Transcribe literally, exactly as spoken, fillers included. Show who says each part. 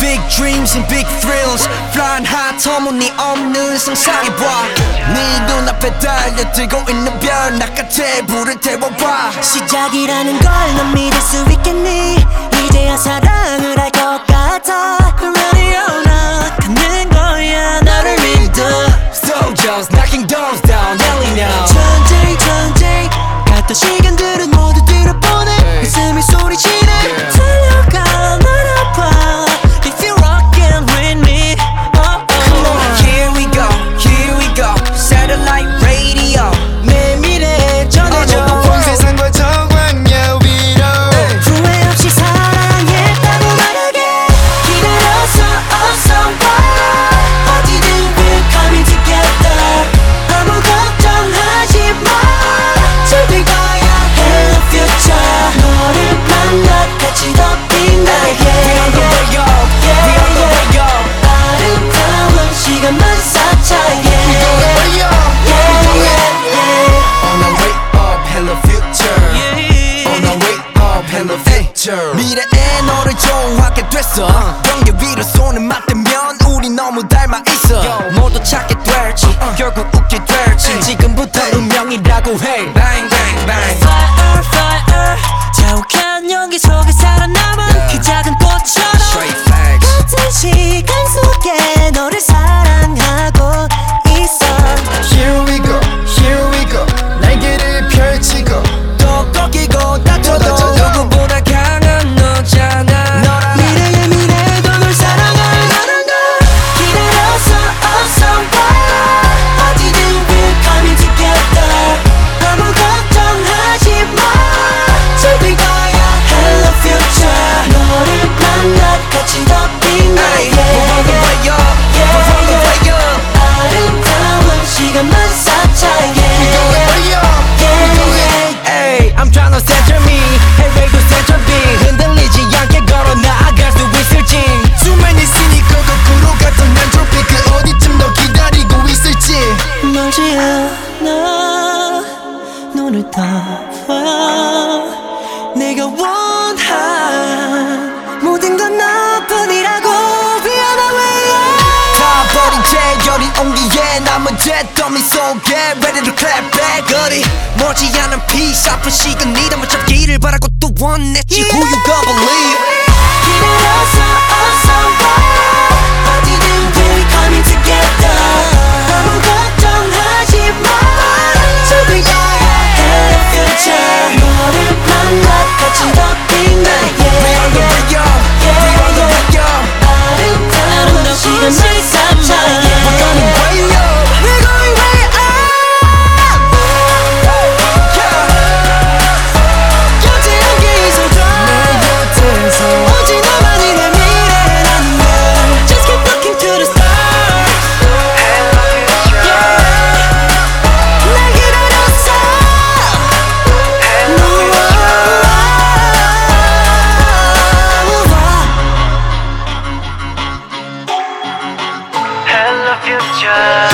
Speaker 1: Big dreams and big thrills Flying high 터무니없는 상상해봐 네 눈앞에 달려들고 있는 별 나같이 불을 태워봐
Speaker 2: 시작이라는 걸 넌 믿을 수 있겠니 이제야 사랑을 할 것 같아 Ready or not 가는 거야 너를 믿어
Speaker 1: Soldiers knocking doors down yelling now
Speaker 2: 천천히 천천히 갔던 시간들은 모두 뒤로 보내 웃음이 소리치네 달려가 날아봐 If you're rockin' with me oh, oh.
Speaker 1: Come on, here we go, here we go Satellite radio
Speaker 2: 내 미래 전해줘
Speaker 3: 온 세상과 정황야 위로
Speaker 2: 후회 없이 사랑했다고 말하게 기다렸어 어서 와 어디든 we're coming together 아무 걱정하지 마 즐길 거야 Hello future 너를 만나 같이 더 빛나게
Speaker 1: We on the way up, we on the way up
Speaker 2: 아름다운 시간만 쌓자 yeah.
Speaker 3: We going way up, we going
Speaker 1: On our way up, hello future On our way up, hello future 미래에 너를 좋아하게 됐어 경계 위로 손을 맞대면 우리 너무 닮아 있어 모두 찾게 될지 결국 웃게 될지 지금부터 운명이라고 해 Bang bang bang
Speaker 2: Fire fire 자욱한 연기 속에 살아남은 그 작은 꽃처럼
Speaker 1: Straight facts
Speaker 2: 같은 시간 속에 너를 사랑하고 있어
Speaker 3: Here we go, here we go 날개를 펼치고
Speaker 1: 또 꺾이고 다쳐도 누구보다 강한 너잖아
Speaker 2: 미래의 미래도 널 사랑한다는 걸 기다렸어 어서 와 어디든 we're coming together 아무 걱정하지 마 즐길 거야 Hello future 너를 만나 같이 더
Speaker 1: Hey,
Speaker 2: 빛나게
Speaker 1: we're on the way up, we're on the way up
Speaker 2: 아름다운 시간만 쌓자
Speaker 3: We
Speaker 2: yeah.
Speaker 3: going way up, we going
Speaker 1: Hey, I'm tryna center me Hey, radio center B 흔들리지 않게 걸어 나아갈 수 있을지
Speaker 3: 수많이 있으니까 거꾸로 갔던 난 트로피 그 어디쯤 너 기다리고 있을지
Speaker 2: 멀지 않아 눈을 떠봐 내가 원한 모든 건 너뿐이라고 Be on my way up
Speaker 1: 다 버린 채 여린 온기에 남은 잿더미 속에 Ready to clap back 어디 머지않은 peace 아픈 시간이 담아 잡기를 바라고 또 원했지 Who you gonna believe
Speaker 2: 기다렸어 어서 와 어디든 we're coming together 아무 걱정하지 마 즐길 거야 Hello future 너를 만나 같이 더 빛나게
Speaker 1: We on the way up, we on the way up
Speaker 2: 아름다운 시간만 쌓자
Speaker 1: We're gonna way up, we're going way up
Speaker 2: 여지한 게 있어도
Speaker 3: 내 곁에서
Speaker 2: 오직 너만이 내 미래라는 걸 Just keep looking to the stars yeah. 날 기다렸어
Speaker 1: Hello future